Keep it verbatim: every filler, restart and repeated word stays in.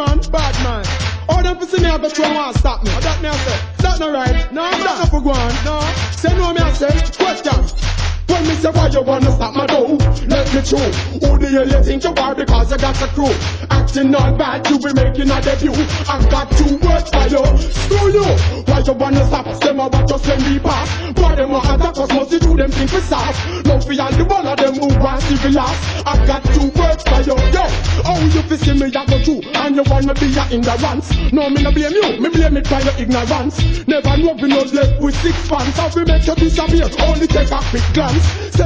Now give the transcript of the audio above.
man, bad man. All them pussy me have to try and stop me. Oh, that me I say. That not right. No, that not for go on. No. Say no me I say. Question. When me say why you wanna stop my dough, let me show. Who the hell you think you are because you got a crew? Acting all bad, you be making a debut. I got two words for you. Screw you. Why you wanna stop us? Them about just let me pass. Why them want attack us? Must you do them think we soft? No for all the one of them who want civilized. I got two words for you. Yo, oh you fi see me I go through, and you wanna be a ignorance. No me no blame you, me blame it by your ignorance. Never know we no left with six fans. How we make you disappear? Only take a quick glance.